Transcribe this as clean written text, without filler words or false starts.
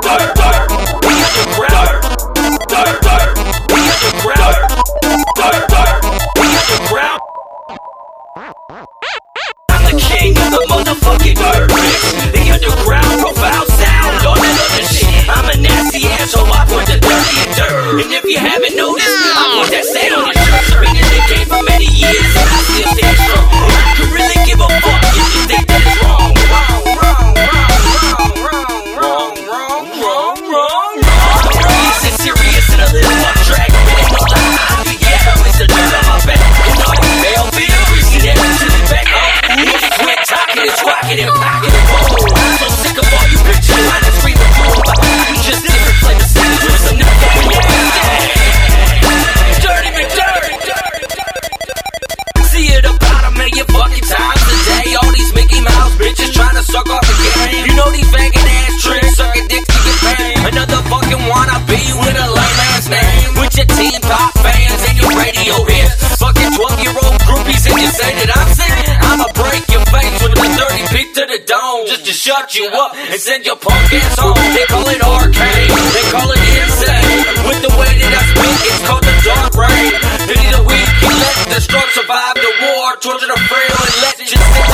I'm the king of the motherfucking dirt. The underground profile sound, all that other shit. I'm a nasty asshole, I put the dirty in dirt. And if you haven't noticed, I put that sound on your shirt. Been in the game for many years, and I still stand strong. You really give a fuck if you think that it's wrong. Wrong. This is serious and a little off track. It ain't no lie. Yeah, it's the dirt on my back. You know, Belleville, see that to the back. Quit talking and squawking and pocking and roll. I'm so sick of all you bitches trying to scream and drool. You just different flavor singers with some new fucking Dirty McDirty. See it about a million fucking times a day. All these Mickey Mouse bitches trying to suck off the game. You know these faggot ass tricks sucking dicks to get paid. Another fucking wannabe with a lame ass name. With your teen pop fans and your radio hits. Fucking 12-year-old groupies and you say that I'm sick. I'ma break your face with a dirty peek to the dome. Just to shut you up and send your punk ass home. They call it arcade, they call it insane. With the way that I speak, it's called the dark rain. Pity the weak, you let the strong survive the war. Torture the frail and let you sit